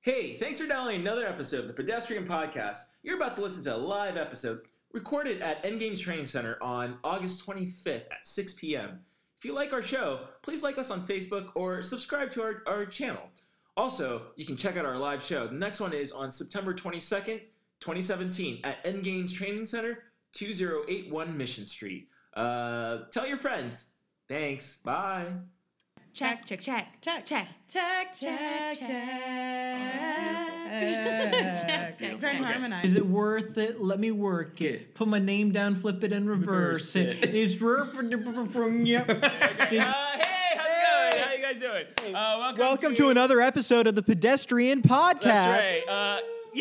Hey, thanks for downloading another episode of the Pedestrian Podcast. You're about to listen to a live episode recorded at Endgames Training Center on August 25th at 6 p.m. If you like our show, please like us on Facebook or subscribe to our channel. Also, you can check out our live show. The next one is on September 22nd, 2017 at Endgames Training Center, 2081 Mission Street. Tell your friends. Thanks. Bye. Check. Very harmonized. Is it worth it? Let me work it. Put my name down, flip it, and reverse it. Is Hey, how's it going? How you guys doing? Welcome to another episode of the Pedestrian Podcast. That's right.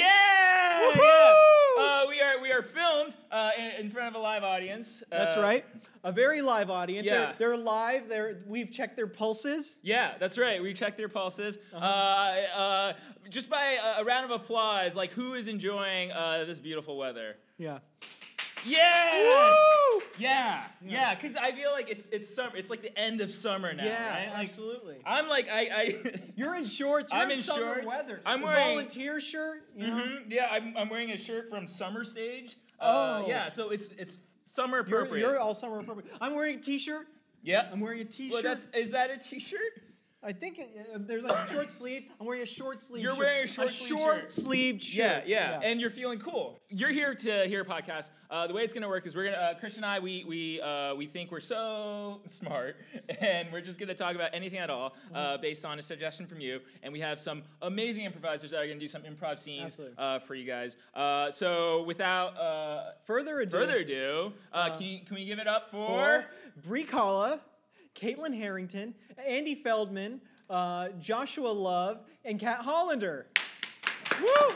We are filmed in front of a live audience. That's right. A very live audience. Yeah. They're live. We've checked their pulses. Yeah, that's right. We checked their pulses. Just by a round of applause, like who is enjoying this beautiful weather? Yeah. Yes! Woo! Yeah. Because I feel like it's summer. It's like the end of summer now. Yeah, right? Like, absolutely. I'm like You're in shorts. You're I'm in summer shorts. weather. I'm A wearing- volunteer shirt. You know? Yeah, I'm wearing a shirt from Summer Stage. Oh. Yeah. So it's summer You're appropriate. all summer appropriate. I'm wearing a t-shirt. Yeah. I'm wearing a t-shirt. Well, is that a t-shirt? I think there's like a short sleeve. I'm wearing a short sleeve. You're shirt. wearing a short sleeve shirt. sleeved shirt. Yeah, and you're feeling cool. You're here to hear a podcast. The way it's gonna work is we're gonna Christian and I we think we're so smart, and we're just gonna talk about anything at all based on a suggestion from you. And we have some amazing improvisers that are gonna do some improv scenes for you guys. So without Further ado, can we give it up for Brie Kalla, Caitlin Harrington, Andy Feldman, Joshua Love, and Kat Hollander. Woo!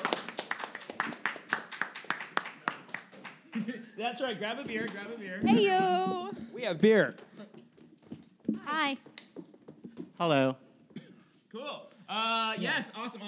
That's right. Grab a beer. Hey you. We have beer. Hi. Hello. Cool. Yes. Awesome.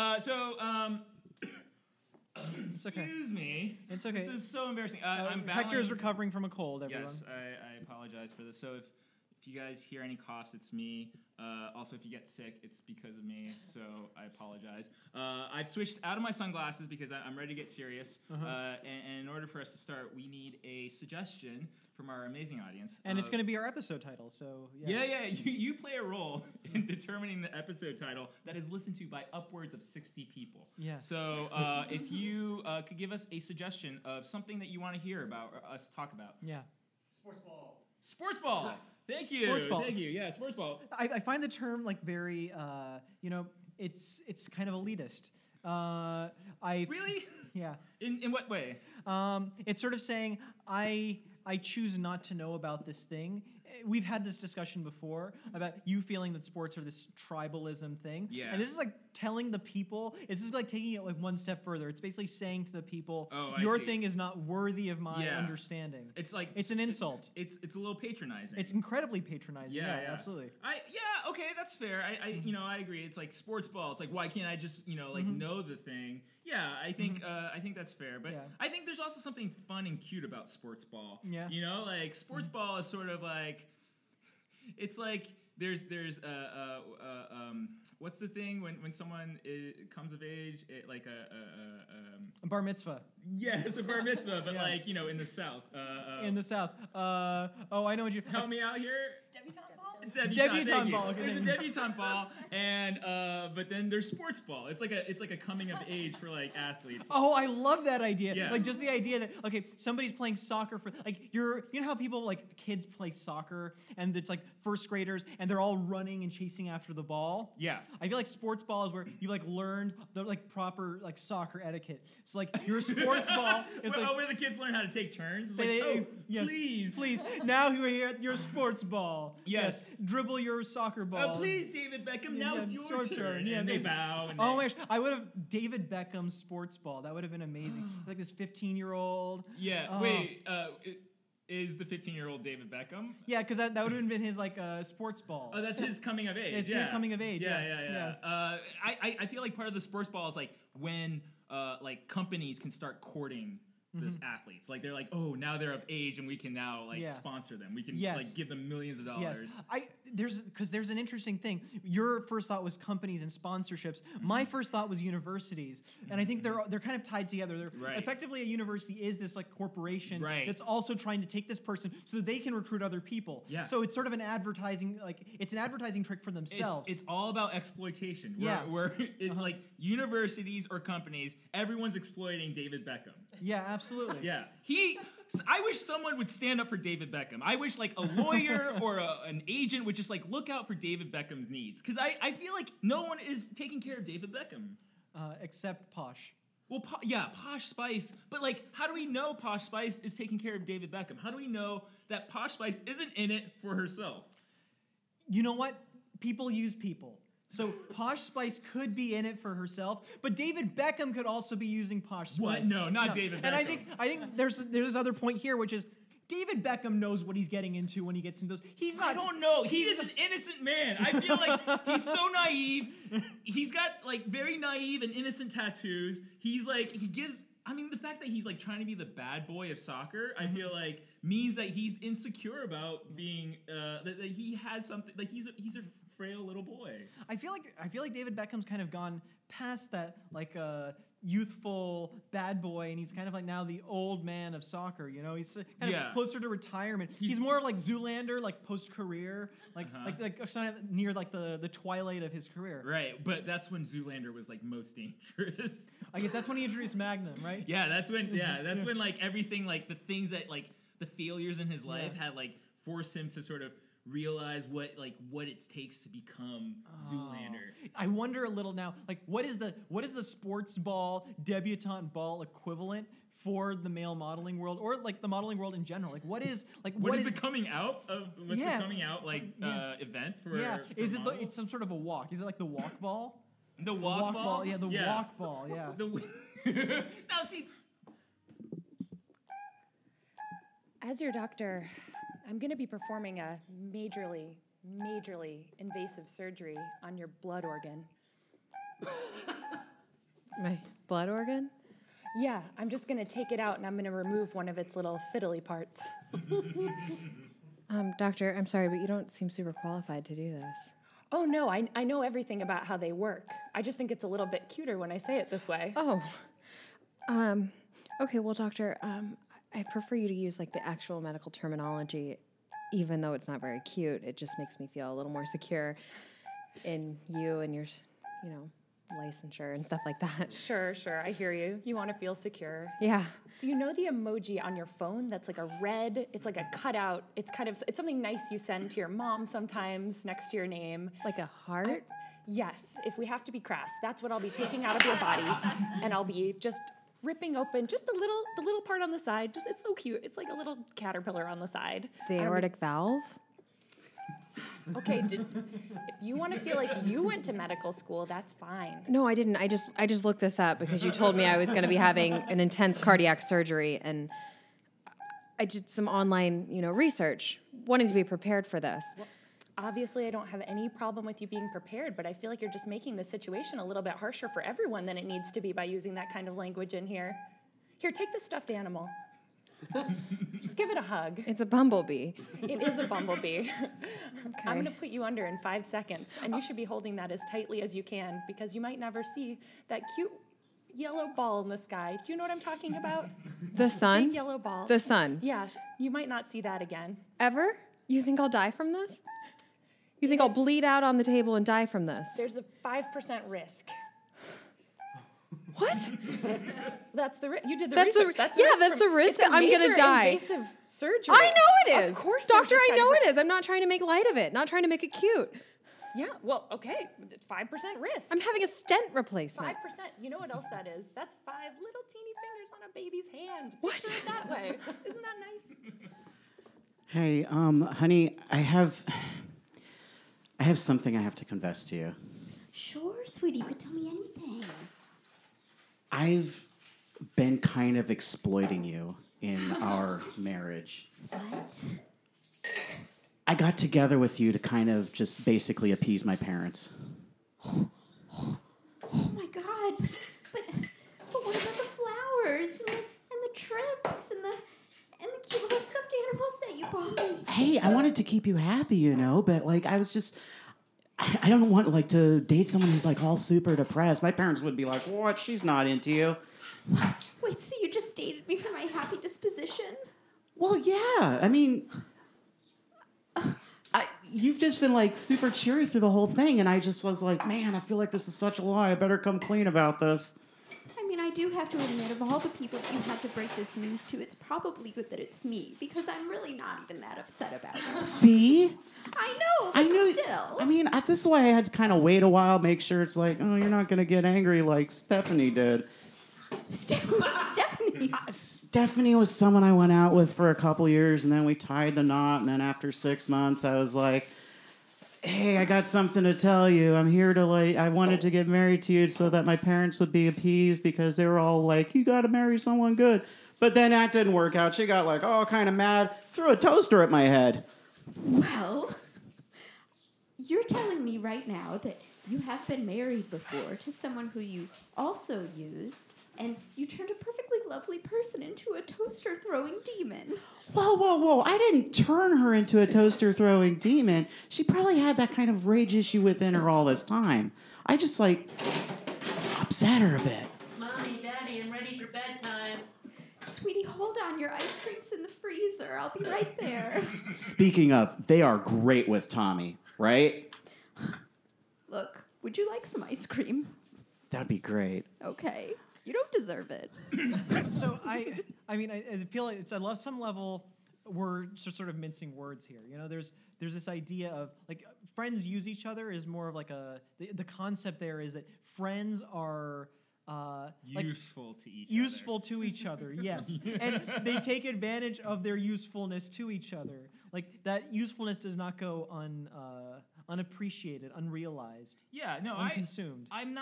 It's okay. Excuse me. It's okay. This is so embarrassing. I'm battling. Hector's recovering from a cold, everyone. Yes, I apologize for this. So if you guys hear any coughs, it's me. Also, if you get sick, it's because of me. So I apologize. I've switched out of my sunglasses because I'm ready to get serious. And in order for us to start, we need a suggestion from our amazing audience. And it's going to be our episode title, so yeah. Yeah. You play a role in determining the episode title that is listened to by upwards of 60 people. Yes. So if you could give us a suggestion of something that you want to hear about or us talk about. Yeah. Sports ball. Thank you. Sports ball. Thank you. Yeah, sports ball. I find the term like very, it's kind of elitist. Really? Yeah. In what way? It's sort of saying I choose not to know about this thing. We've had this discussion before about you feeling that sports are this tribalism thing. Yeah. And this is like telling the people, this is like taking it like one step further. It's basically saying to the people, I your see. thing is not worthy of my Yeah. understanding. It's like It's an insult. It's a little patronizing. It's incredibly patronizing. Yeah, absolutely. Okay, that's fair. I agree. It's like sports ball. It's like why can't I just know the thing? Yeah, I think that's fair. But Yeah. I think there's also something fun and cute about sports ball. Yeah. Like sports ball is sort of like it's like there's what's the thing when someone comes of age like A bar mitzvah. it's a bar mitzvah but Yeah. like in the South In the South. I know what you... help me out here. Debutante thank you. ball. There's a debutante ball, and but then there's sports ball. It's like a coming of age for like athletes. Oh, I love that idea. Yeah. Like just the idea that somebody's playing soccer for like you know how people like kids play soccer and it's like first graders and they're all running and chasing after the ball. Yeah. I feel like sports ball is where you like learned the like proper like soccer etiquette. So like your sports ball is like where the kids learn how to take turns. It's they- like, yes, please. Now you are here at your sports ball. Yes. Dribble your soccer ball. Please, David Beckham. Now Yeah, it's your turn. Yes. And they bow. And Oh my gosh, I would have David Beckham's sports ball. That would have been amazing. Like this 15-year-old. Yeah. Oh. Wait. Is the 15-year-old David Beckham? Yeah, because that would have been his like sports ball. Oh, that's his coming of age. It's his coming of age. I feel like part of the sports ball is like when like companies can start courting those athletes. Like they're like, oh, now they're of age and we can now sponsor them. We can like give them millions of dollars. Yes. There's an interesting thing. Your first thought was companies and sponsorships. My first thought was universities, and I think they're kind of tied together. They're effectively, a university is this like corporation that's also trying to take this person so that they can recruit other people. Yeah. So it's sort of an advertising trick for themselves. It's all about exploitation. Where it's like universities or companies, everyone's exploiting David Beckham. Yeah, absolutely. Yeah. I wish someone would stand up for David Beckham. I wish like a lawyer or an agent would just like look out for David Beckham's needs. Because I feel like no one is taking care of David Beckham. Except Posh. Well, Posh Spice. But like, how do we know Posh Spice is taking care of David Beckham? How do we know that Posh Spice isn't in it for herself? You know what? People use people. So Posh Spice could be in it for herself, but David Beckham could also be using Posh Spice. What? No, not David Beckham. And I think there's this other point here, which is David Beckham knows what he's getting into when he gets into those. I don't know. He is an innocent man. I feel like he's so naive. He's got like very naive and innocent tattoos. He's like the fact that he's like trying to be the bad boy of soccer, I feel like means that he's insecure about being that he has something, like he's a frail little boy. I feel like David Beckham's kind of gone past that like youthful bad boy, and he's kind of like now the old man of soccer. You know, he's kind of closer to retirement. He's more like Zoolander, like post career, like kind of near like the twilight of his career. Right, but that's when Zoolander was like most dangerous. I guess that's when he introduced Magnum, right? Yeah, that's when like everything, like the things that like the failures in his life had like forced him to sort of realize what it takes to become Zoolander. I wonder a little now, like what is the sports ball, debutante ball equivalent for the male modeling world, or like the modeling world in general? Like what is the coming out of what's the coming out event for? Yeah, for is models? It's some sort of a walk? Is it like the walk ball? The walk ball? Yeah, the walk ball. Yeah. Now see. As your doctor, I'm going to be performing a majorly invasive surgery on your blood organ. My blood organ? Yeah, I'm just going to take it out and I'm going to remove one of its little fiddly parts. Doctor, I'm sorry, but you don't seem super qualified to do this. Oh, no, I know everything about how they work. I just think it's a little bit cuter when I say it this way. Oh. Okay, well, doctor, I prefer you to use like the actual medical terminology, even though it's not very cute. It just makes me feel a little more secure in you and your, licensure and stuff like that. Sure. I hear you. You want to feel secure. Yeah. So you know the emoji on your phone that's like a red, it's like a cutout. It's something nice you send to your mom sometimes next to your name. Like a heart? Yes. If we have to be crass, that's what I'll be taking out of your body, and I'll be just ripping open just the little part on the side. Just, it's so cute. It's like a little caterpillar on the side. The aortic valve? Okay, if you want to feel like you went to medical school, that's fine. No, I didn't. I just looked this up because you told me I was going to be having an intense cardiac surgery, and I did some online, research, wanting to be prepared for this. Well, obviously, I don't have any problem with you being prepared, but I feel like you're just making the situation a little bit harsher for everyone than it needs to be by using that kind of language in here. Here, take the stuffed animal. Just give it a hug. It's a bumblebee. It is a bumblebee. Okay. I'm going to put you under in 5 seconds, and you should be holding that as tightly as you can, because you might never see that cute yellow ball in the sky. Do you know what I'm talking about? The sun? Big yellow ball. The sun. Yeah, you might not see that again. Ever? You think I'll die from this? You think I'll bleed out on the table and die from this? There's a 5% risk. What? That's the you did the research. That's the risk. I'm gonna die. Invasive surgery. I know it is. Of course, doctor. I know it is. I'm not trying to make light of it. Not trying to make it cute. Yeah. Well, okay. 5% risk. I'm having a stent replacement. 5%. You know what else that is? That's 5 little teeny fingers on a baby's hand. What? Picture it that way. Isn't that nice? Hey, honey, I have something I have to confess to you. Sure, sweetie. You could tell me anything. I've been kind of exploiting you in our marriage. What? I got together with you to kind of just basically appease my parents. Oh my God. But what about the flowers and the trip? to keep you happy, you know, but like I was just I don't want like to date someone who's like all super depressed. My parents would be like, "What? She's not into you." Wait, so you just dated me for my happy disposition? Well, yeah. I mean, you've just been like super cheery through the whole thing, and I just was like, man, I feel like this is such a lie. I better come clean about this. I mean, I do have to admit, of all the people that you had to break this news to, it's probably good that it's me, because I'm really not even that upset about it. See? I know, but I knew. still. I mean, this is why I had to kind of wait a while, make sure it's like, oh, you're not gonna get angry like Stephanie did. Stephanie. Stephanie was someone I went out with for a couple years, and then we tied the knot, and then after 6 months, I was like, hey, I got something to tell you. I'm here to, like, I wanted to get married to you so that my parents would be appeased because they were all like, you got to marry someone good. But then that didn't work out. She got, like, all kind of mad, threw a toaster at my head. Well, you're telling me right now that you have been married before to someone who you also used, and you turned a perfectly lovely person into a toaster-throwing demon. Whoa. I didn't turn her into a toaster-throwing demon. She probably had that kind of rage issue within her all this time. I just, like, upset her a bit. Mommy, Daddy, I'm ready for bedtime. Sweetie, hold on. Your ice cream's in the freezer. I'll be right there. Speaking of, they are great with Tommy, right? Look, would you like some ice cream? That'd be great. Okay. You don't deserve it. So I mean, I feel like it's at some level we're just sort of mincing words here. You know, there's this idea of like friends use each other is more of like the concept there is that friends are useful to each useful to each other, yes. And they take advantage of their usefulness to each other. Like that usefulness does not go unappreciated, unrealized. Yeah, no, unconsumed.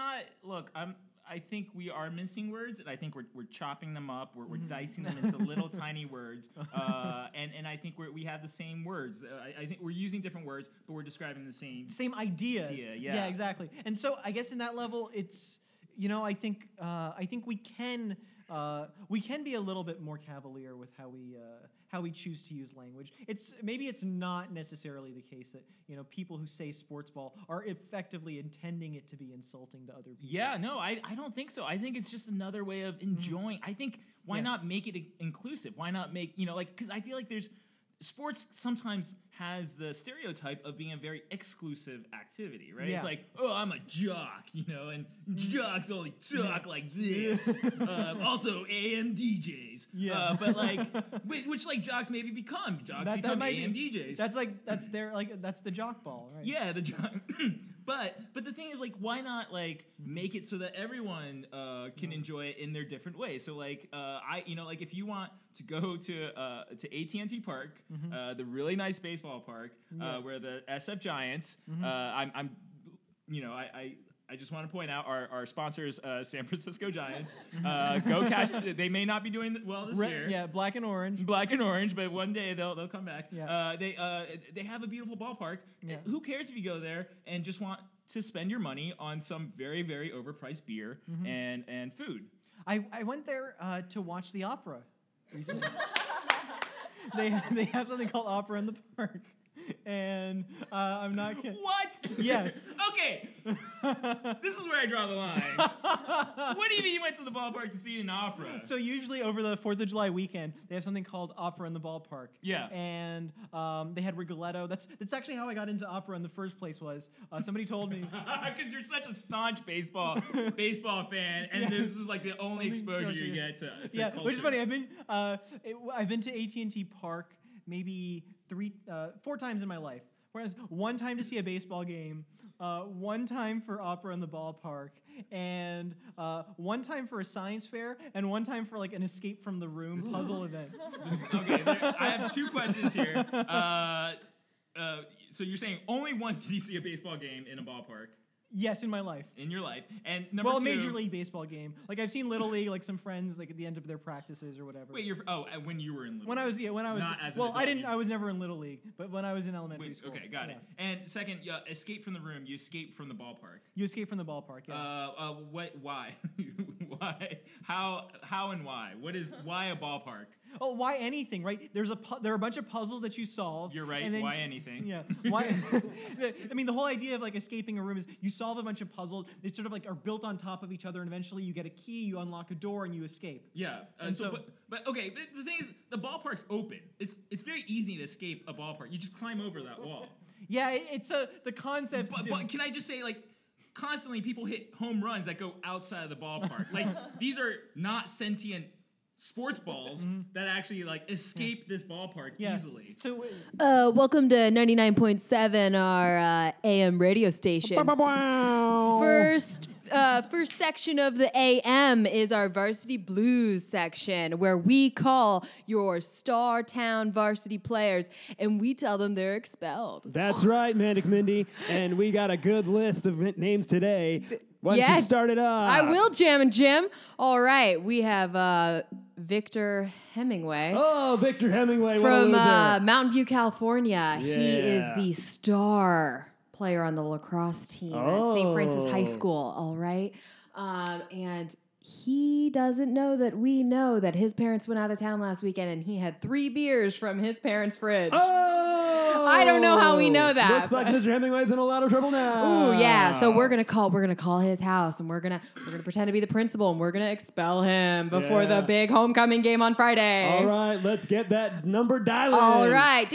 I think we are mincing words, and I think we're chopping them up. We're dicing them into little tiny words, and I think we have the same words. I think we're using different words, but we're describing the same ideas. Yeah, exactly. And so I guess in that level, it's I think we can be a little bit more cavalier with how we choose to use language. Maybe it's not necessarily the case that people who say sports ball are effectively intending it to be insulting to other people. Yeah, no, I don't think so. I think it's just another way of enjoying. I think why not make it inclusive? Why not make because I feel like sports sometimes has the stereotype of being a very exclusive activity, right? Yeah. It's like, oh, I'm a jock, and jocks only talk like this. Also, AM DJs. Yeah. But like, which like jocks maybe become become AM DJs. That's the jock ball, right? Yeah, the jock. But the thing is, like, why not like make it so that everyone can enjoy it in their different ways? So like, like if you want to go to AT&T Park, the really nice baseball park, where the SF Giants. I just want to point out our sponsors, San Francisco Giants. Go Cash! They may not be doing well this year. Yeah, black and orange, but one day they'll come back. Yeah. They have a beautiful ballpark. Yeah. Who cares if you go there and just want to spend your money on some very, very overpriced beer and food? I went there to watch the opera recently. They have something called Opera in the Park. And I'm not kidding. What? Yes. Okay. This is where I draw the line. What do you mean you went to the ballpark to see an opera? So usually over the 4th of July weekend, they have something called Opera in the Ballpark. Yeah. And they had Rigoletto. That's actually how I got into opera in the first place was somebody told me. Because you're such a staunch baseball fan, and this is like the only exposure you get to culture. Which is funny. I've been to AT&T Park maybe 4 times in my life. Whereas one time to see a baseball game, one time for Opera in the Ballpark, and one time for a science fair, and one time for like an escape from the room puzzle event. I have 2 questions here. So you're saying only once did you see a baseball game in a ballpark? Yes, in my life. In your life. And number 2... Major League Baseball game. Like, I've seen Little League, like, some friends, like, at the end of their practices or whatever. Wait, when you were in Little League? When I was... Not as an adult. I was never in Little League, but when I was in elementary school. Okay, got it. And second, escape from the room. You escape from the ballpark. You escape from the ballpark, yeah. Why? Why? How and why? Why a ballpark? Oh, why anything, right? There are a bunch of puzzles that you solve. You're right. And then, why anything? Yeah. Why? I mean, the whole idea of like escaping a room is you solve a bunch of puzzles. They sort of like are built on top of each other, and eventually you get a key, you unlock a door, and you escape. Yeah. And so but okay. But the thing is, the ballpark's open. It's very easy to escape a ballpark. You just climb over that wall. Yeah, it's the concept. But can I just say, like, constantly people hit home runs that go outside of the ballpark. Like, these are not sentient sports balls that actually like escape this ballpark easily. So, welcome to 99.7, our AM radio station. First section of the AM is our Varsity Blues section, where we call your Star Town varsity players and we tell them they're expelled. That's right, Manic Mindy, and we got a good list of names today. Why don't you start it off? I will, Jammin' Jim. All right, we have Victor Hemingway. Oh, Victor Hemingway, from what a loser. Mountain View, California. Yeah. He is the star player on the lacrosse team at St. Francis High School. All right, and he doesn't know that we know that his parents went out of town last weekend, and he had 3 beers from his parents' fridge. Oh! I don't know how we know that. Looks like Mr. Hemingway's in a lot of trouble now. Ooh, yeah. So we're gonna call his house, and we're gonna pretend to be the principal, and we're gonna expel him before the big homecoming game on Friday. All right, let's get that number dialing. All right.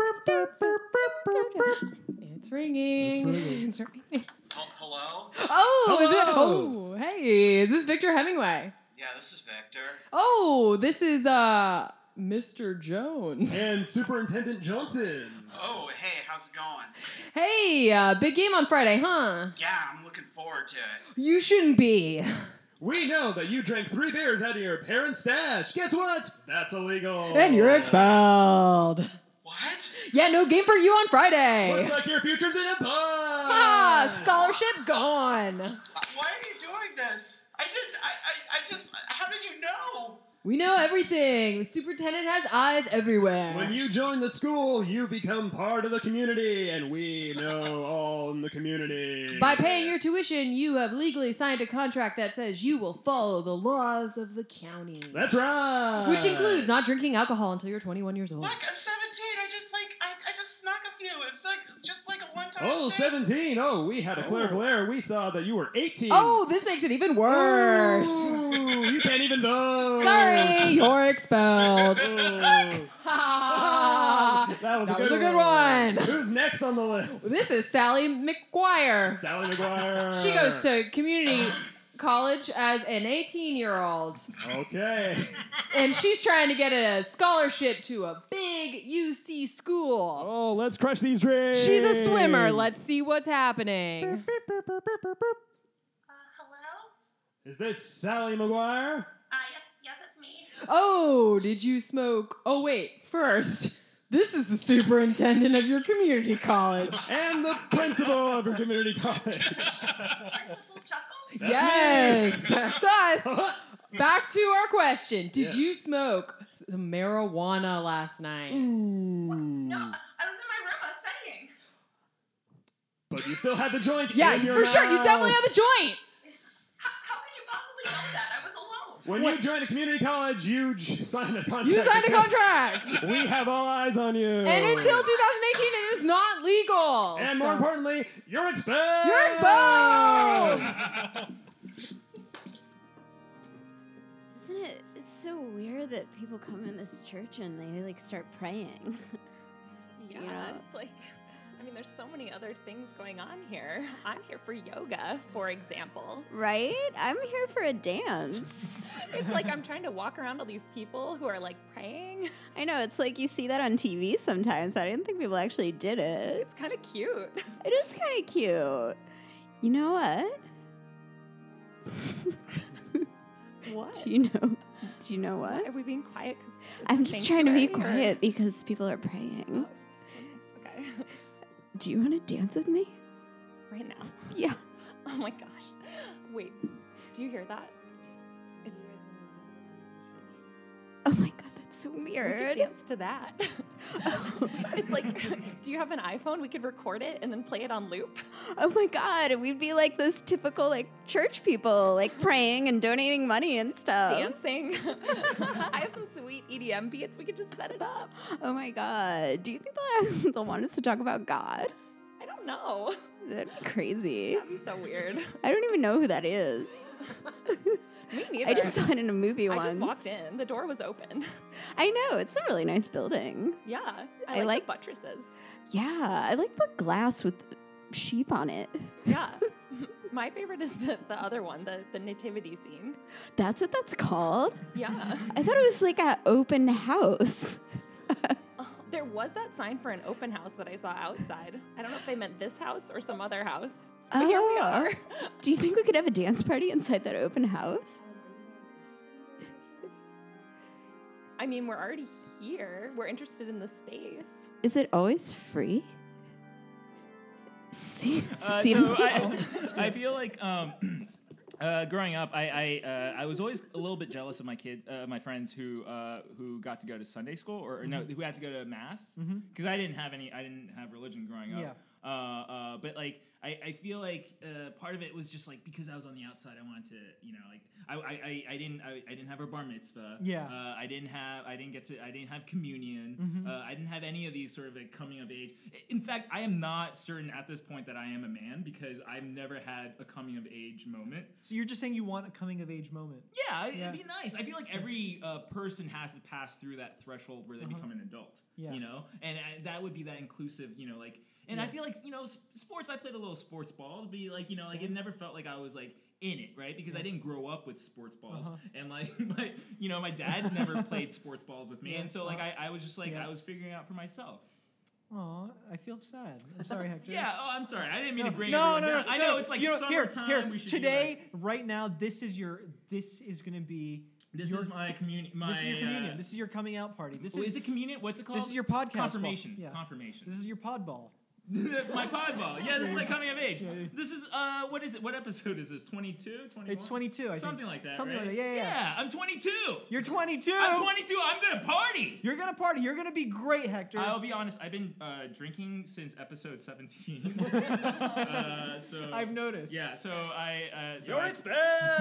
It's ringing. It's ringing. Hello? Oh, Hello. is it? Oh, hey, is this Victor Hemingway? Yeah, this is Victor. Oh, this is Mr. Jones. And Superintendent Johnson. Oh, hey, how's it going? Hey, big game on Friday, huh? Yeah, I'm looking forward to it. You shouldn't be. We know that you drank 3 beers out of your parents' stash. Guess what? That's illegal. And you're expelled. What? Yeah, no game for you on Friday. Looks like your future's in a bun. Ah, scholarship gone. Why are you doing this? I just, how did you know? We know everything. The superintendent has eyes everywhere. When you join the school, you become part of the community, and we know all in the community. By paying your tuition, you have legally signed a contract that says you will follow the laws of the county. That's right. Which includes not drinking alcohol until you're 21 years old. Look, I'm 17. I just snuck a few. It's just like a one-time Oh, thing. 17. Oh, we had a clerical error. We saw that you were 18. Oh, this makes it even worse. Ooh, you can't even vote. Sorry, you're expelled. That was a good one. Who's next on the list? This is Sally McGuire. Sally McGuire. She goes to community college as an 18-year-old. Okay. And she's trying to get a scholarship to a big UC school. Oh, let's crush these drinks. She's a swimmer. Let's see what's happening. Hello? Is this Sally McGuire? Yes, it's me. Oh, did you smoke? Oh, wait. First, this is the superintendent of your community college. And the principal of your community college. Principal Chuckle? Yes, that's us. Back to our question. Did Yeah. you smoke some marijuana last night? No, I was in my room. I was studying. But you still had the joint. Yeah, in your for sure. You mouth. definitely had the joint. How could you possibly know that? I was alone. When you joined a community college, you signed a contract. You signed a that says, contract. We have all eyes on you. And until 2018, it is not legal. And So- more importantly, you're expelled. You're expelled. Isn't it? It's so weird that people come in this church and they like start praying. Yeah, You know? it's like, I mean, there's so many other things going on here. I'm here for yoga, for example. Right? I'm here for a dance. It's like I'm trying to walk around all these people who are like praying. I know, it's like you see that on TV sometimes. I didn't think people actually did it. It's kind of cute. It is kind of cute. You know what? What? Do you know what? Are we being quiet? 'Cause it's I'm a just trying to be sanctuary, or- quiet because people are praying. Oh, so nice. Okay. Do you want to dance with me? Right now. Yeah. Oh my gosh. Wait. Do you hear that? It's Oh my god, that's so We weird. could dance to that. It's like, do you have an iPhone? We could record it and then play it on loop. Oh my God, we'd be like those typical like church people, like praying and donating money and stuff. Dancing. I have some sweet EDM beats. We could just set it up. Oh my God. Do you think they'll want us to talk about God? I don't know. That'd be crazy. That'd be so weird. I don't even know who that is. Me neither. I just saw it in a movie I once. just walked in. The door was open. I know. It's a really nice building. Yeah. I I like- the buttresses. Yeah. I like the glass with sheep on it. Yeah. My favorite is the other one, the nativity scene. That's what that's called? Yeah. I thought it was like an open house. There was that sign for an open house that I saw outside. I don't know if they meant this house or some other house. But here we are. Do you think we could have a dance party inside that open house? I mean, we're already here. We're interested in the space. Is it always free? Seems So I feel like growing up, I was always a little bit jealous of my friends who got to go to Sunday school or no, who had to go to mass because I didn't have religion growing up. Yeah. But like I feel like part of it was just like because I was on the outside, I wanted to like I didn't have a bar mitzvah. Yeah. I didn't have communion. I didn't have any of these sort of like coming of age. In fact, I am not certain at this point that I am a man because I've never had a coming of age moment. So you're just saying you want a coming of age moment. Yeah, it'd be nice. I feel like every person has to pass through that threshold where they become an adult. Yeah. And that would be that inclusive, like. And I feel like sports. I played a little sports balls, but it never felt like I was like in it, right? Because I didn't grow up with sports balls, and like, my dad never played sports balls with me, and so like I was just like I was figuring it out for myself. Aw, I feel sad. I'm sorry, Hector. Yeah. Oh, I'm sorry. I didn't mean to bring no, everyone down. I know it's like summertime. Here, we should today, right now, this is gonna be. This is my communion. This is your communion. This is your coming out party. This is it communion? What's it called? This is your podcast. Confirmation. Ball. Yeah. Confirmation. This is your pod ball. My pod ball. Yeah, this is my coming of age. This is what is it? What episode is this? 22? 21? It's 22. I think. Something like that. Something right? like that. Yeah. I'm 22. You're 22. I'm 22. I'm gonna party. You're gonna party. You're gonna be great, Hector. I'll be honest. I've been drinking since episode 17. So I've noticed. Yeah. So You're expelled.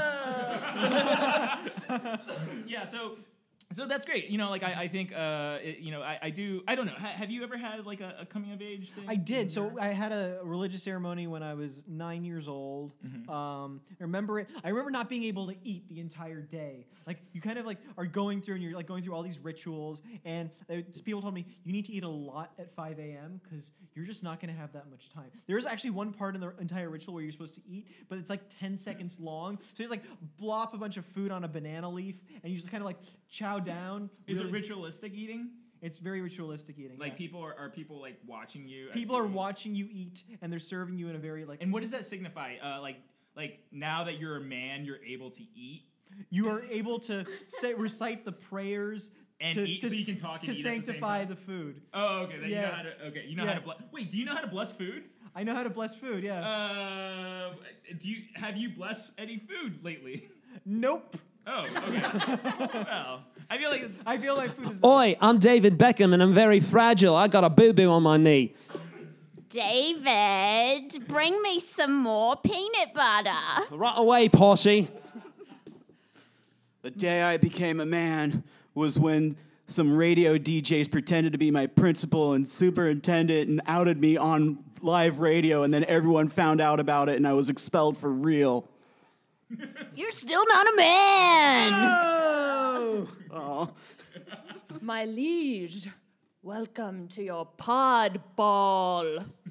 Yeah. So that's great. I think, I do. I don't know. Have you ever had like a coming of age thing? I did. So I had a religious ceremony when I was 9 years old. I remember it. I remember not being able to eat the entire day. Like you kind of like are going through and you're like going through all these rituals. And people told me you need to eat a lot at 5 a.m. because you're just not going to have that much time. There is actually one part in the entire ritual where you're supposed to eat, but it's like 10 seconds long. So you just like blop a bunch of food on a banana leaf and you just kind of like chow down. Is it ritualistic eating? It's very ritualistic eating. Like yeah. people are people like watching you? People are watching you eat, and they're serving you in a very like. And what does that signify? Like now that you're a man, you're able to eat. You are able to recite the prayers and eat, so you can talk and to eat sanctify at the, the food. Oh, okay. You know how to. Okay, you know how to bless. Wait, do you know how to bless food? I know how to bless food. Yeah. Have you blessed any food lately? Nope. Oh, okay. Well, I feel like food is. Oi, I'm David Beckham and I'm very fragile. I got a boo-boo on my knee. David, bring me some more peanut butter. Right away, posse. The day I became a man was when some radio DJs pretended to be my principal and superintendent and outed me on live radio, and then everyone found out about it and I was expelled for real. You're still not a man. No. Oh. My liege, welcome to your pod ball.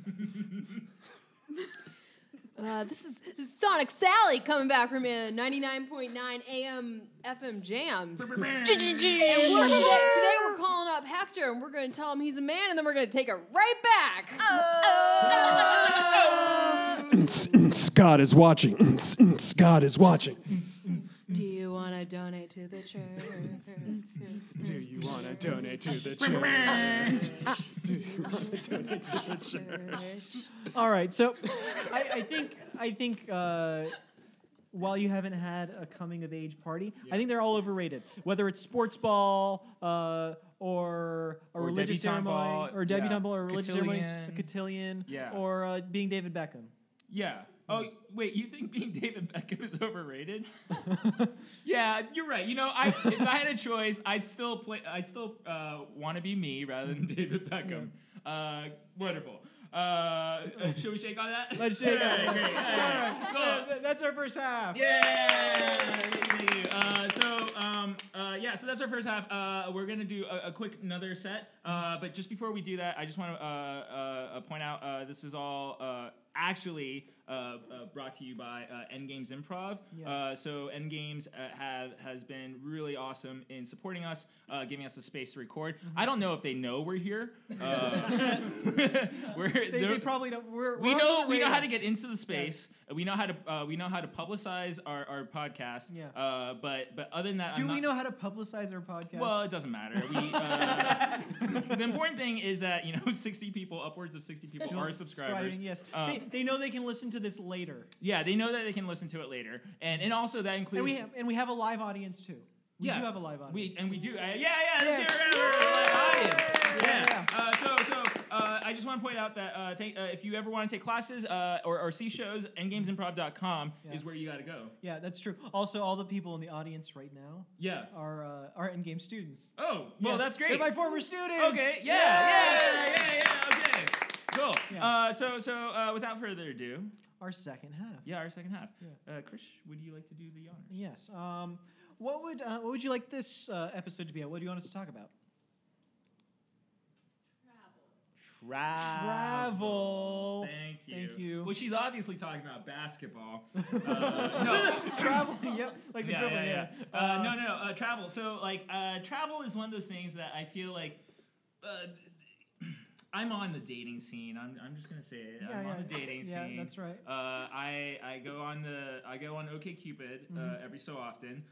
This is Sonic Sally coming back from 99.9 AM FM Jams. And today we're calling up Hector, and we're going to tell him he's a man, and then we're going to take it right back. God is watching. God is watching. Do you want to donate to the church? Do you want to donate to the church? Do you want to donate to the church? All right, so I think while you haven't had a coming of age party, I think they're all overrated. Whether it's sports ball or a religious debutante ceremony, ball, or debutante ball, or a religious ceremony, a cotillion. cotillion, or being David Beckham. Yeah. Oh, wait, you think being David Beckham is overrated? Yeah, you're right. You know, if I had a choice, I'd still want to be me rather than David Beckham. Wonderful. Should we shake on that? Let's shake on it. Great. All right. Cool. That's our first half. Yeah. So that's our first half. We're gonna do a quick another set. But just before we do that, I just want to point out this is all actually brought to you by Endgames Improv. Yeah. So Endgames has been really awesome in supporting us, giving us the space to record. I don't know if they know we're here. They probably don't. We know how to get into the space. Yes. We know how to publicize our podcast. Yeah. But other than that, do we know how to publicize our podcast? Well, it doesn't matter. The important thing is that 60 people, upwards of 60 people, are subscribers. Yes. They know they can listen to this later. Yeah, they know that they can listen to it later, and also that includes. And we have a live audience too. We do have a live audience. We do. Let's give it around for a live audience. Yeah. I just want to point out that if you ever want to take classes or see shows, endgamesimprov.com is where you got to go. Yeah, that's true. Also, all the people in the audience right now are Endgame students. Oh, well, that's great. They're my former students. Okay, yeah, okay. Cool. Yeah. So without further ado, our second half. Yeah, our second half. Yeah. Krish, would you like to do the honors? Yes. What would you like this episode to be? What do you want us to talk about? Travel. Thank you. Well, she's obviously talking about basketball. Travel. Yep. Like the dribbling. Yeah. No. Travel. So travel is one of those things that I feel like. I'm on the dating scene. I'm just gonna say it. I'm on the dating scene. Yeah, that's right. I go on OkCupid every so often,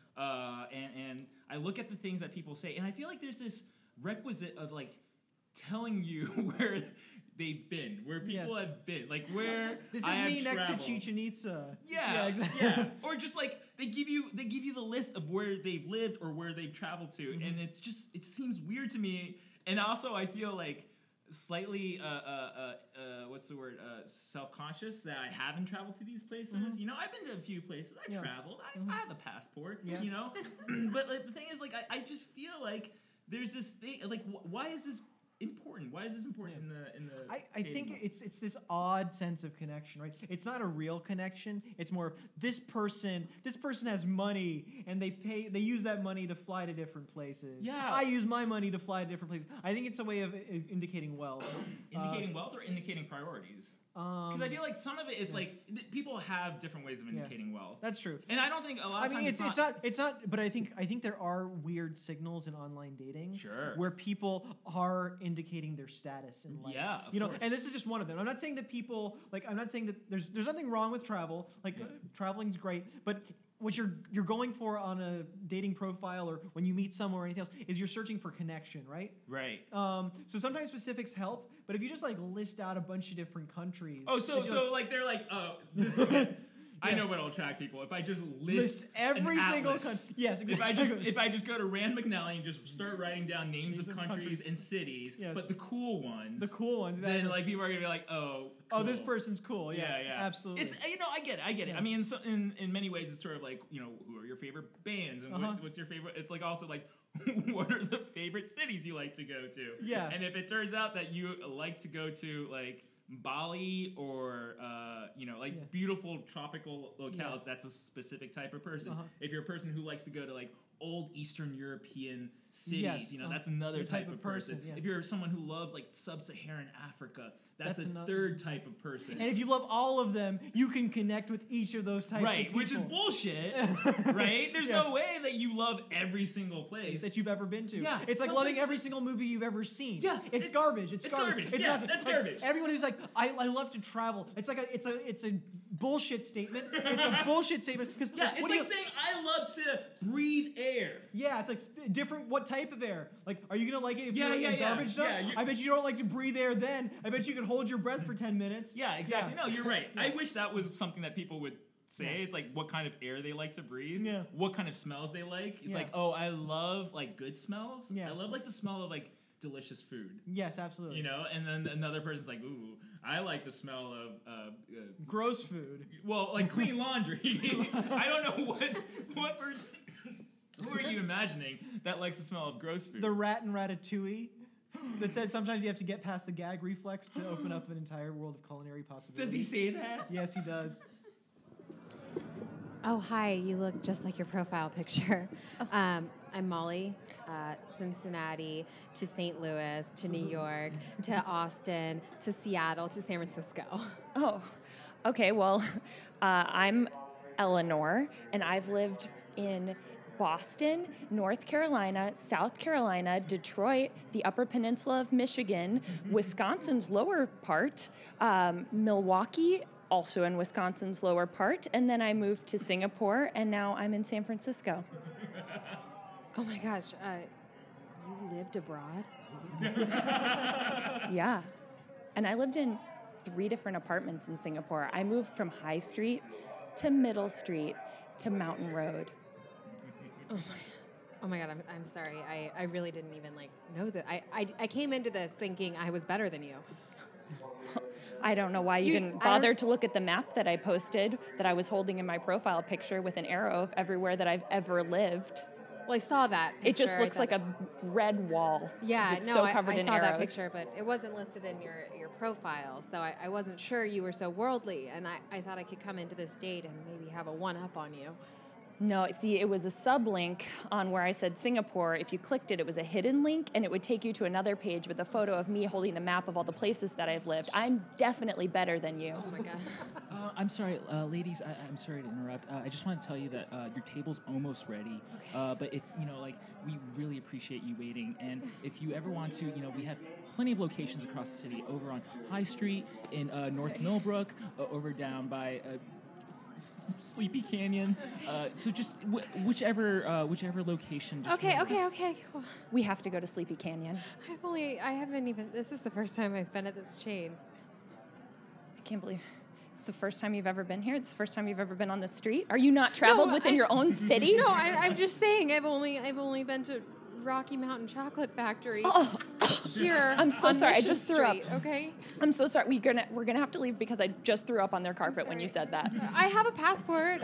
and I look at the things that people say, and I feel like there's this requisite of telling you where they've been, where people have been, where this is me next to Chichen Itza. Yeah, exactly. Yeah, or just they give you the list of where they've lived or where they've traveled to, and it seems weird to me, and also I feel slightly what's the word, self-conscious that I haven't traveled to these places. I've been to a few places. I've traveled. I have a passport. But the thing is, I just feel like there's this thing. Why is this important? Why is this important in the I think it's this odd sense of connection, right? It's not a real connection. It's more this person has money and they use that money to fly to different places. Yeah. I use my money to fly to different places. I think it's a way of indicating wealth. Indicating wealth or indicating priorities? Because I feel like some of it is people have different ways of indicating wealth. That's true. And I don't think a lot of times it's not. But I think there are weird signals in online dating. Sure. Where people are indicating their status in life. Yeah. And this is just one of them. I'm not saying that people I'm not saying that there's nothing wrong with travel. Traveling's great, but what you're going for on a dating profile or when you meet someone or anything else is you're searching for connection, right? Right. So sometimes specifics help, but if you just list out a bunch of different countries. Oh, so they're this I know what'll attract people if I just list every single country. Yes, exactly. If I just go to Rand McNally and just start writing down names of countries and cities, but the cool ones. Then people are gonna be like, oh. Cool. Oh, this person's cool. Yeah, absolutely. It's I get it. Yeah. I mean, in many ways, it's sort of who are your favorite bands and what's your favorite? It's also what are the favorite cities you like to go to? Yeah. And if it turns out that you like to go to Bali or beautiful tropical locales, that's a specific type of person. If you're a person who likes to go to old Eastern European cities, that's another type of person. Yeah. If you're someone who loves sub-Saharan Africa, that's a third type of person. And if you love all of them, you can connect with each of those types of people. Which is bullshit, right? There's no way that you love every single place that you've ever been to. Yeah, it's like loving every single movie you've ever seen. Yeah, it's garbage. It's garbage. That's garbage. Everyone who's I love to travel. It's it's a bullshit statement. It's a bullshit statement because it's saying I love to breathe air. Yeah, it's different. What type of air? Are you gonna like it if you like garbage stuff? Yeah, I bet you don't like to breathe air. Then I bet you could hold your breath for 10 minutes. Yeah, exactly. No, you're right. I wish that was something that people would say. Yeah. It's like what kind of air they like to breathe. Yeah. What kind of smells they like. It's Yeah. like, oh, I love like good smells. Yeah. I love like the smell of like delicious food. Yes, absolutely. You know, and then another person's like, ooh, I like the smell of gross food. Well, like clean laundry. I don't know what person. Who are you imagining that likes the smell of gross food? The rat in Ratatouille that said sometimes you have to get past the gag reflex to open up an entire world of culinary possibilities. Does he say that? Yes, he does. Oh, hi. You look just like your profile picture. I'm Molly, Cincinnati to St. Louis to New York to Austin to Seattle to San Francisco. Oh, okay. Well, I'm Eleanor, and I've lived in Boston, North Carolina, South Carolina, Detroit, the Upper Peninsula of Michigan, Wisconsin's lower part, Milwaukee, also in Wisconsin's lower part, and then I moved to Singapore, and now I'm in San Francisco. Oh my gosh, you lived abroad? Yeah, and I lived in 3 different apartments in Singapore. I moved from High Street to Middle Street to Mountain Road. Oh my God, I'm sorry. I really didn't even know that. I came into this thinking I was better than you. I don't know why you didn't bother to look at the map that I posted that I was holding in my profile picture with an arrow of everywhere that I've ever lived. Well, I saw that picture. It just looks like a red wall. Yeah, it's no, so covered I in saw arrows. that picture, but it wasn't listed in your profile, so I wasn't sure you were so worldly, and I thought I could come into this date and maybe have a one-up on you. No, see, it was a sublink on where I said Singapore. If you clicked it, it was a hidden link, and it would take you to another page with a photo of me holding the map of all the places that I've lived. I'm definitely better than you. Oh, my God. I'm sorry, ladies, I'm sorry to interrupt. I just want to tell you that your table's almost ready. But if, we really appreciate you waiting. And if you ever want to, we have plenty of locations across the city, over on High Street, in North Millbrook, over down by... Sleepy Canyon. So just whichever location. Just Okay. Cool. We have to go to Sleepy Canyon. This is the first time I've been at this chain. I can't believe it's the first time you've ever been here. It's the first time you've ever been on the street. Are you not traveled within your own city? No, I'm just saying I've only been to Rocky Mountain Chocolate Factory. Here. I'm so on sorry. I Mission just threw up. Street, okay? I'm so sorry. We're gonna have to leave because I just threw up on their carpet when you said that. I have a passport.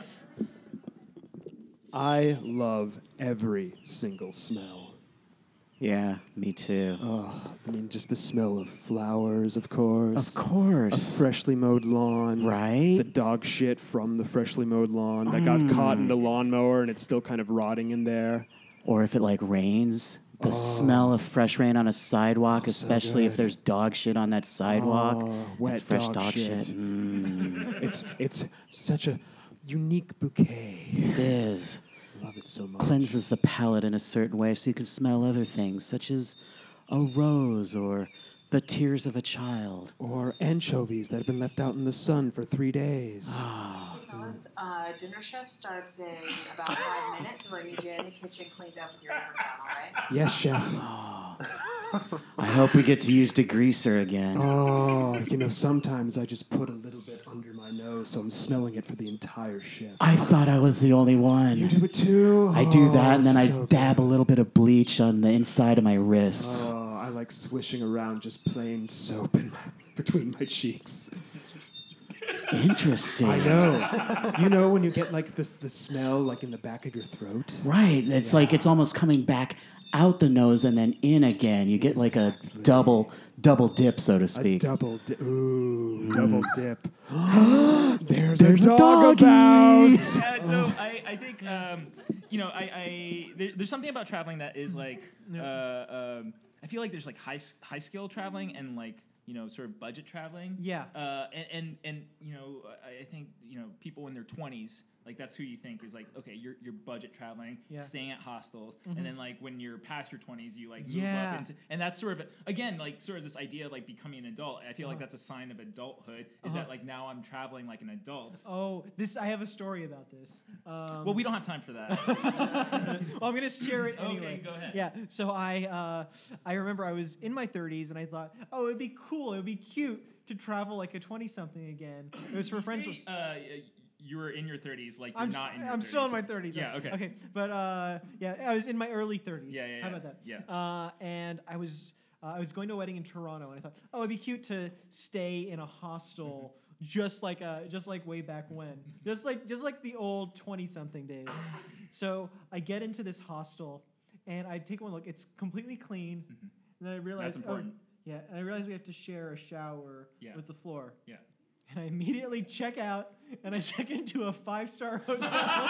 I love every single smell. Yeah, me too. Oh, just the smell of flowers, of course. Of course. A freshly mowed lawn. Right. The dog shit from the freshly mowed lawn that got caught in the lawnmower and it's still kind of rotting in there. Or if it rains, the smell of fresh rain on a sidewalk, especially if there's dog shit on that sidewalk. Wet That's fresh dog shit. Mm. It's such a unique bouquet. It is. Love it so much. Cleanses the palate in a certain way so you can smell other things, such as a rose or the tears of a child. Or anchovies that have been left out in the sun for 3 days. Dinner shift starts in about 5 minutes. We're going to need you in the kitchen cleaned up with your apron on, all right? Yes, chef. I hope we get to use degreaser again. Oh, sometimes I just put a little bit under my nose so I'm smelling it for the entire shift. I thought I was the only one. You do it too? I do that, and then I so dab a little bit of bleach on the inside of my wrists. Oh, I like swishing around just plain soap between my cheeks. Interesting. I know. You know when you get the smell in the back of your throat? Right. It's it's almost coming back out the nose and then in again. You get a double dip, so to speak. A double dip. Ooh, double dip. There's a dog about. Yeah, so I think there's something about traveling that is I feel like there's high skill traveling and sort of budget traveling. Yeah. And I think people in their 20s, that's who you think is okay, you're budget traveling, staying at hostels, and then when you're past your 20s, you move up into, and that's sort of again sort of this idea of becoming an adult. I feel like that's a sign of adulthood. Is that now I'm traveling like an adult. Oh, I have a story about this. Well, we don't have time for that. Well, I'm gonna share it anyway. Okay, go ahead. Yeah. So I remember I was in my 30s and I thought, oh, it'd be cool, it'd be cute to travel like a 20-something again. It was for friends. you were in your 30s, like you're I'm not in your 30s. I'm still in my 30s. Yeah, okay. Okay, but yeah, I was in my early 30s. Yeah. How about that? Yeah. And I was going to a wedding in Toronto, and I thought, oh, it'd be cute to stay in a hostel, just like way back when, just like the old 20-something days. So I get into this hostel, and I take one look. It's completely clean, and then I realize, That's important. And I realize we have to share a shower with the floor. Yeah. And I immediately check out, and I check into a 5-star hotel.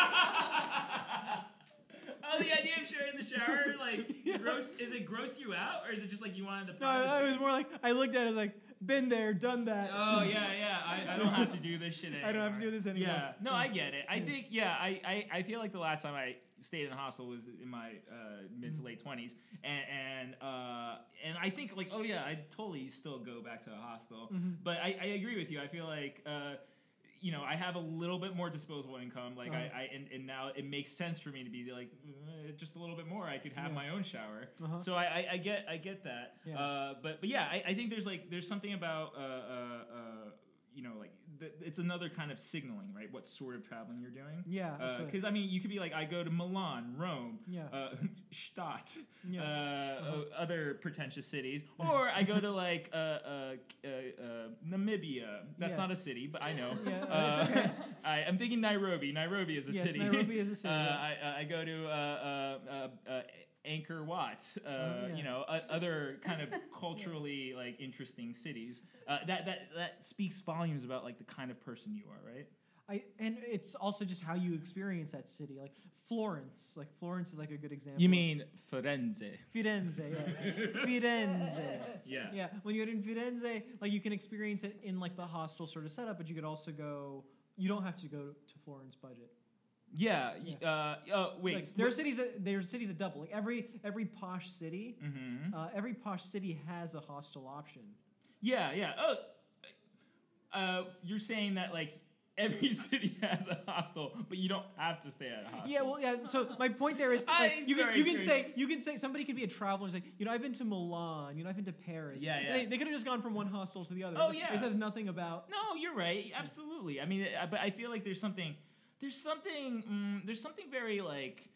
Oh, the idea of sharing the shower, like, is it gross you out, or is it just like you wanted the No, privacy? it was more like, I looked at it, I was like, been there, done that. Oh, yeah. I don't have to do this shit anymore. I don't have to do this anymore. Yeah. No, I get it. I think, I feel like the last time I stayed in a hostel was in my mid to late 20s. And I think, like, oh, yeah, I'd totally still go back to a hostel. But I agree with you. I feel like... I have a little bit more disposable income. Like and now it makes sense for me to be like just a little bit more. I could have my own shower. So I get that. Yeah. But yeah, I think there's something about it's another kind of signaling, right? What sort of traveling you're doing. Yeah. Because I mean, you could be like, I go to Milan, Rome, Stadt, other pretentious cities, or I go to like Namibia. That's not a city, but I know. Okay. I'm thinking Nairobi. Nairobi is a city. Nairobi is a city. I go to Angkor Wat, other kind of culturally like interesting cities. That speaks volumes about like the kind of person you are, right? And it's also just how you experience that city. Like Florence. Like Florence is like a good example. You mean Firenze? Firenze, yeah. Firenze. Yeah. Yeah. When you're in Firenze, like you can experience it in like the hostel sort of setup, but you could also go. You don't have to go to Florence budget. Yeah. Wait. Like, there are cities that double. Like every posh city, every posh city has a hostel option. Yeah. Oh, you're saying that like every city has a hostel, but you don't have to stay at a hostel. Yeah, well, yeah. So my point there is, like, you can say somebody could be a traveler and say, I've been to Milan, I've been to Paris. Yeah. They could have just gone from one hostel to the other. Oh, yeah. This has nothing about. No, you're right. Absolutely. I mean, but I feel like there's something very like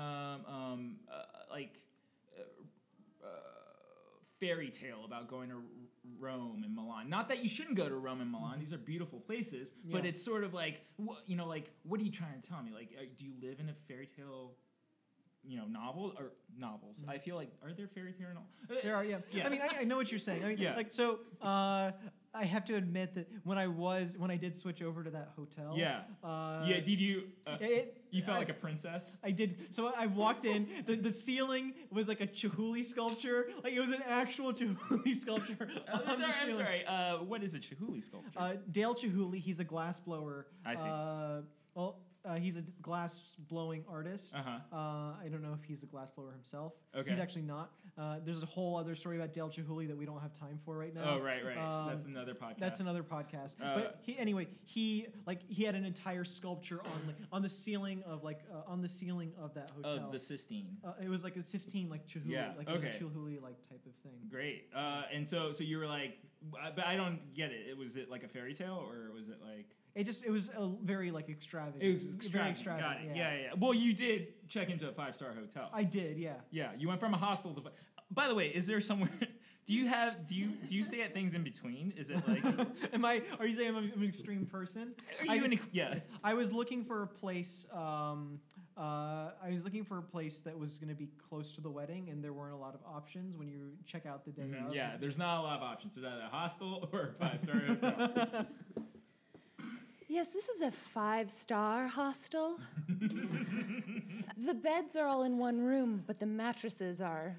fairy tale about going to Rome and Milan. Not that you shouldn't go to Rome and Milan; these are beautiful places. Yeah. But it's sort of like, like what are you trying to tell me? Like, do you live in a fairy tale? Novels. I feel like, are there fairy tale novels? There are, yeah. I mean, I know what you're saying. I mean, like, so I have to admit that when I did switch over to that hotel. Yeah. Did you? You felt like a princess. I did. So I walked in. The ceiling was like a Chihuly sculpture. Like it was an actual Chihuly sculpture. I'm sorry. What is a Chihuly sculpture? Dale Chihuly. He's a glass blower. I see. He's a glass blowing artist. I don't know if he's a glass blower himself. Okay. He's actually not. There's a whole other story about Dale Chihuly that we don't have time for right now. Oh, right. That's another podcast. But he had an entire sculpture on the ceiling of that hotel. Of the Sistine. It was like a Sistine like Chihuly, a Chihuly like type of thing. Great. And so you were like, but I don't get it. Was it like a fairy tale or was it like? It was a very like extravagant. It was extravagant. Very extravagant. Got it. Yeah. Well, you did check into a 5-star hotel. I did. Yeah. Yeah. You went from a hostel to. By the way, is there somewhere? Do you stay at things in between? Is it like? Are you saying I'm an extreme person? I was looking for a place. I was looking for a place that was going to be close to the wedding, and there weren't a lot of options when you check out the day of. Yeah, there's not a lot of options. There's either a hostel or a 5-star hotel. Yes, this is a 5-star hostel. The beds are all in one room, but the mattresses are.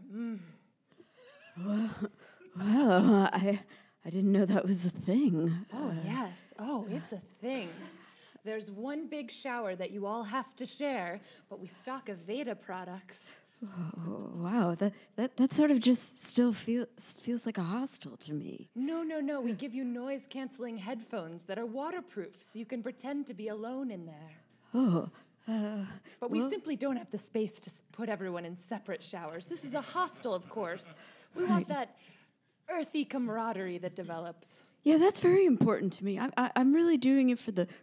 Well, I didn't know that was a thing. Oh, yes. Oh, it's a thing. There's one big shower that you all have to share, but we stock Aveda products. Oh, wow, that sort of just still feels like a hostel to me. No. We give you noise-canceling headphones that are waterproof, so you can pretend to be alone in there. Oh. But we simply don't have the space to put everyone in separate showers. This is a hostel, of course. We want that earthy camaraderie that develops. Yeah, that's very important to me. I'm really doing it for the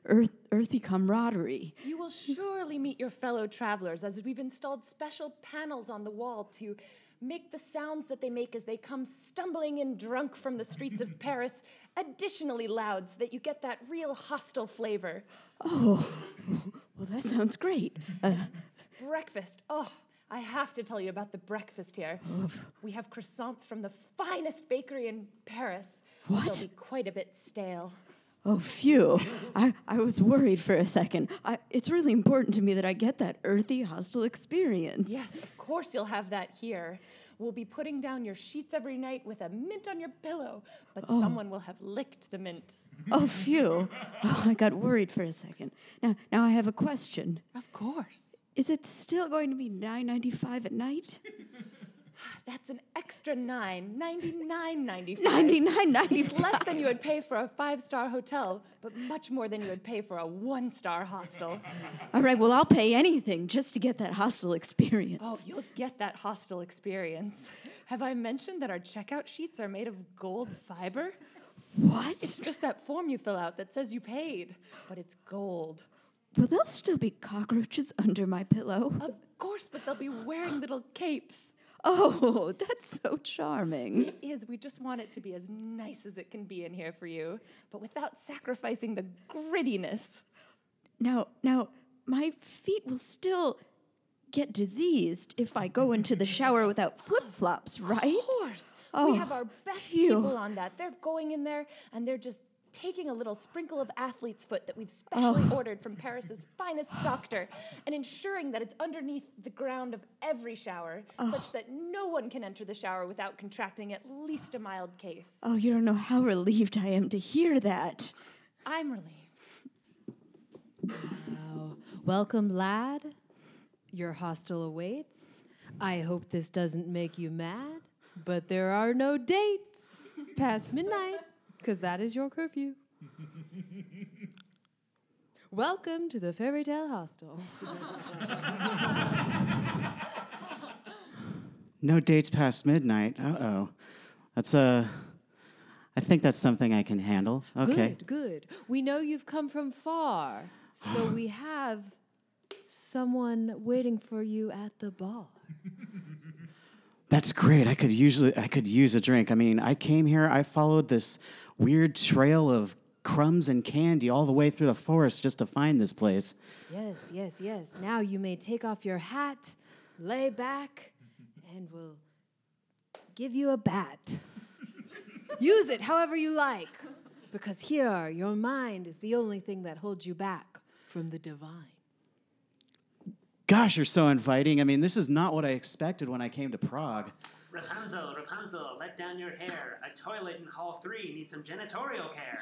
earthy camaraderie. You will surely meet your fellow travelers, as we've installed special panels on the wall to make the sounds that they make as they come stumbling in drunk from the streets of Paris additionally loud, so that you get that real hostile flavor. Oh, well, that sounds great. Breakfast. Oh, I have to tell you about the breakfast here. We have croissants from the finest bakery in Paris. What? They'll be quite a bit stale. Oh, phew. I was worried for a second. It's really important to me that I get that earthy, hostile experience. Yes, of course you'll have that here. We'll be putting down your sheets every night with a mint on your pillow, but someone will have licked the mint. Oh, phew. Oh, I got worried for a second. Now I have a question. Of course. Is it still going to be $9.95 at night? That's an extra $99.95. $99.95. It's less than you would pay for a 5-star hotel, but much more than you would pay for a 1-star hostel. All right, well, I'll pay anything just to get that hostile experience. Oh, you'll get that hostile experience. Have I mentioned that our checkout sheets are made of gold fiber? What? It's just that form you fill out that says you paid, but it's gold. Will there still be cockroaches under my pillow? Of course, but they'll be wearing little capes. Oh, that's so charming. It is. We just want it to be as nice as it can be in here for you, but without sacrificing the grittiness. Now, my feet will still get diseased if I go into the shower without flip-flops, right? Of course. Oh, we have our best phew. people on that. They're going in there, and they're just taking a little sprinkle of athlete's foot that we've specially ordered from Paris's finest doctor and ensuring that it's underneath the ground of every shower, such that no one can enter the shower without contracting at least a mild case. Oh, you don't know how relieved I am to hear that. I'm relieved. Welcome, lad. Your hostel awaits. I hope this doesn't make you mad, but there are no dates past midnight, because that is your curfew. Welcome to the Fairy Tale Hostel. No dates past midnight. Uh-oh. That's I think that's something I can handle. Okay. Good. We know you've come from far, so we have someone waiting for you at the bar. That's great. I could use a drink. I mean, I came here, I followed this weird trail of crumbs and candy all the way through the forest just to find this place. Yes. Now you may take off your hat, lay back, and we'll give you a bat. Use it however you like, because here your mind is the only thing that holds you back from the divine. Gosh, you're so inviting. I mean, this is not what I expected when I came to Prague. Rapunzel, let down your hair. A toilet in Hall 3 needs some janitorial care.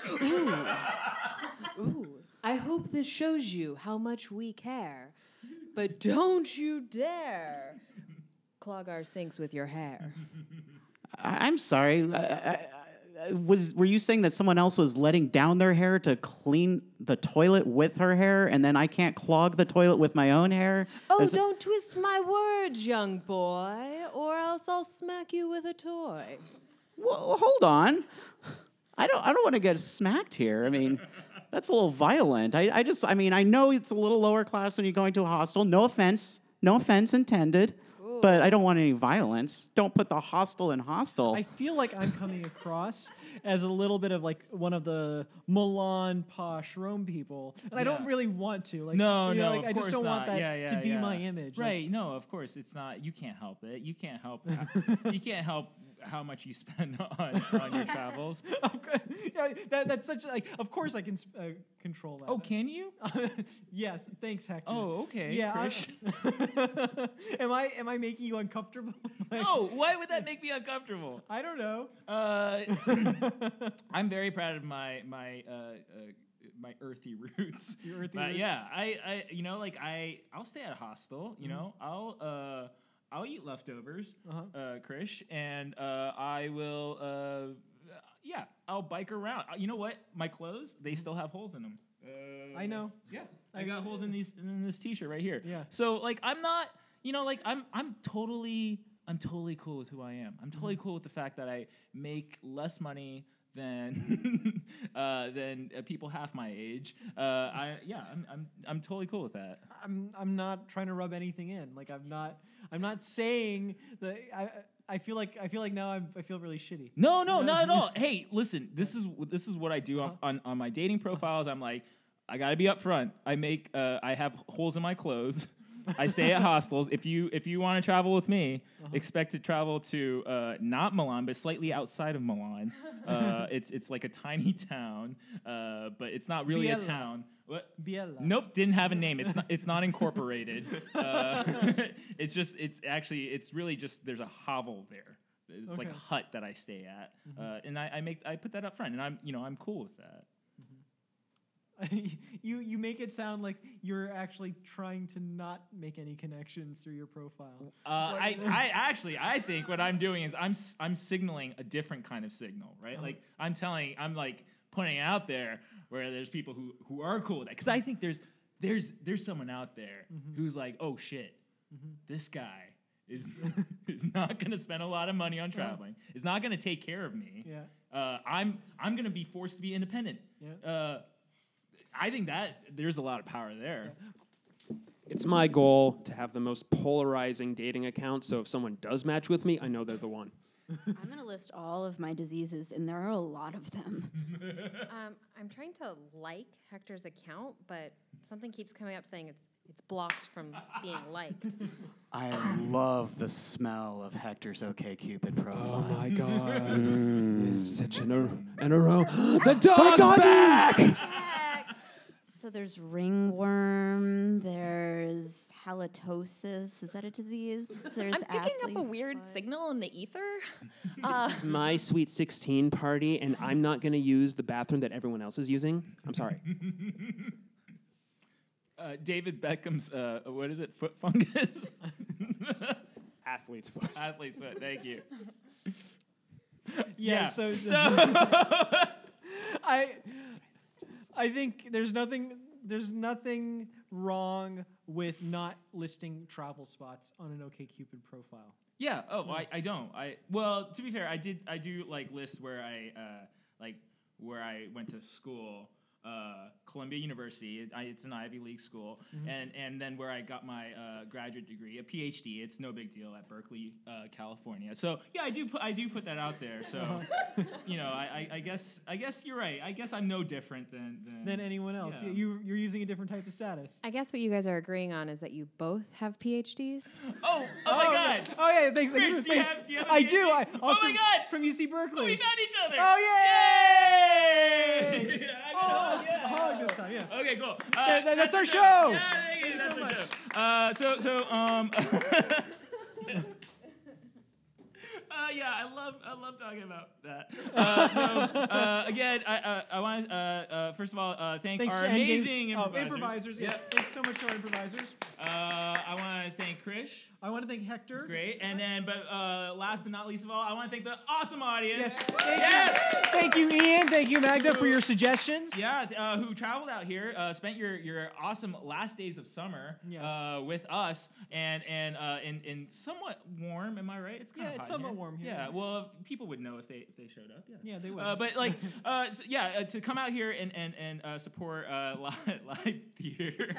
Ooh. I hope this shows you how much we care. But don't you dare clog our sinks with your hair. I'm sorry. Were you saying that someone else was letting down their hair to clean the toilet with her hair, and then I can't clog the toilet with my own hair? Oh, don't twist my words, young boy, or else I'll smack you with a toy. Well, hold on. I don't want to get smacked here. I mean, that's a little violent. I know it's a little lower class when you're going to a hostel. No offense intended. But I don't want any violence. Don't put the hostel in hostel. I feel like I'm coming across as a little bit of like one of the Milan posh Rome people, and I don't really want to. Like, no, I just don't want that to be my image. Right? Like, no, of course it's not. You can't help it. You can't help. You can't help how much you spend on your travels. That's such like. Of course, I can control that. Oh, can you? Yes. Thanks, Hector. Oh, okay. Yeah. Krish. Am I making you uncomfortable? No. Why would that make me uncomfortable? I don't know. I'm very proud of my earthy roots. Your earthy roots. Yeah. I'll stay at a hostel. You know, I'll eat leftovers, Krish, and I will. I'll bike around. You know what? My clothes, they still have holes in them. I know. Yeah, I got holes in this t-shirt right here. Yeah. So like, I'm not. You know, like I'm totally cool with who I am. I'm totally cool with the fact that I make less money than people half my age. I'm totally cool with that. I'm not trying to rub anything in. Like I'm not saying that I feel like now I feel really shitty. No, not at all. Hey, listen, this is what I do on my dating profiles. I'm like, I gotta be upfront. I have holes in my clothes. I stay at hostels. If you want to travel with me, expect to travel to not Milan, but slightly outside of Milan. It's like a tiny town, but it's not really a town. What? Biella. Nope, didn't have a name. It's not incorporated. It's really just there's a hovel there. It's like a hut that I stay at, and I put that up front, and I'm cool with that. You make it sound like you're actually trying to not make any connections through your profile. I think what I'm doing is I'm signaling a different kind of signal, right? Like I'm like putting it out there where there's people who are cool with that, because I think there's someone out there who's like, oh shit, this guy is not going to spend a lot of money on traveling. Is not going to take care of me. Yeah. I'm going to be forced to be independent. Yeah. I think that there's a lot of power there. It's my goal to have the most polarizing dating account, so if someone does match with me, I know they're the one. I'm going to list all of my diseases, and there are a lot of them. I'm trying to like Hector's account, but something keeps coming up saying it's blocked from being liked. I love the smell of Hector's OkCupid profile. Oh my god. It's such an aroma. The dog's back! So there's ringworm, there's halitosis. Is that a disease? There's I'm picking up a weird signal in the ether. This is my Sweet 16 party, and I'm not going to use the bathroom that everyone else is using. I'm sorry. David Beckham's, what is it, foot fungus? Athlete's foot. Athlete's foot, thank you. Yeah. So I think there's nothing wrong with not listing travel spots on an OkCupid profile. Yeah. Oh, I don't. Well, to be fair, I do like list where where I went to school. Columbia University. It's an Ivy League school, and then where I got my graduate degree, a PhD. It's no big deal at Berkeley, California. So yeah, I do put that out there. So I guess you're right. I guess I'm no different than anyone else. Yeah. You're using a different type of status. I guess what you guys are agreeing on is that you both have PhDs. Oh my God! Oh yeah, thanks. Rich, do you have a I PhD? do. Oh my God! From UC Berkeley. Oh, we found each other. Oh yay! Yeah. Hug this time, yeah. Okay, cool. That's our show. Yeah, Thank you that's so our much. show. Yeah, I love talking about that. Again, I want to first of all thank Thanks our to amazing improvisers. Yeah. Thanks so much to our improvisers. I want to thank Krish. I want to thank Hector. Great. And then, last but not least of all, I want to thank the awesome audience. Yes. Thank you, Ian. Thank you, Magda, for your suggestions. Yeah, who traveled out here, spent your awesome last days of summer with us, and in somewhat warm. Am I right? It's kind of hot. It's somewhat here. warm here. Yeah. Well, people would know if they showed up. Yeah, they would. But to come out here and support live theater.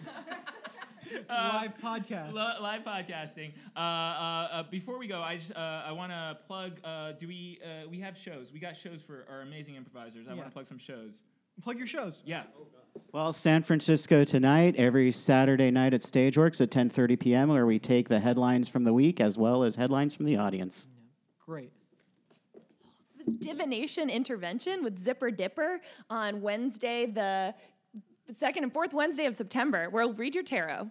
Live podcast. Live podcasting. Before we go, I want to plug. We have shows? We got shows for our amazing improvisers. I want to plug some shows. Plug your shows. Yeah. Well, San Francisco tonight, every Saturday night at Stageworks at 10:30 p.m., where we take the headlines from the week as well as headlines from the audience. Great. Divination Intervention with Zipper Dipper on Wednesday, the second and fourth Wednesday of September. We'll read your tarot.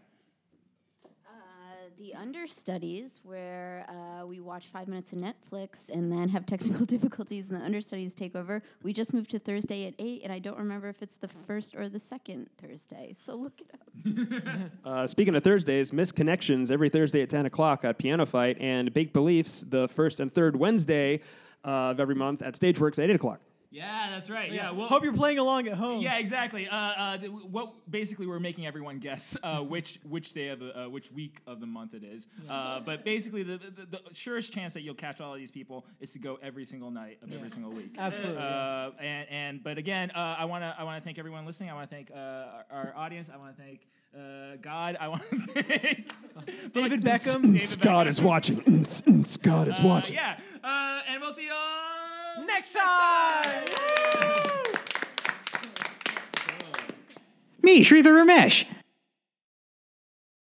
The understudies, where we watch 5 minutes of Netflix and then have technical difficulties and the understudies take over. We just moved to Thursday at 8, and I don't remember if it's the first or the second Thursday, so look it up. Speaking of Thursdays, Misconnections every Thursday at 10 o'clock at Piano Fight, and Baked Beliefs the first and third Wednesday of every month at Stageworks at 8 o'clock. Yeah, that's right. Yeah. Well, Hope you're playing along at home. Yeah, exactly. What basically we're making everyone guess which day of the which week of the month it is. But basically, the surest chance that you'll catch all of these people is to go every single night of every single week. Absolutely. But again, I want to thank everyone listening. I want to thank our audience. I want to thank God. I want to thank David Beckham. Scott is watching. Scott is watching. Yeah. And we'll see y'all next time. Me, Sridhar Ramesh.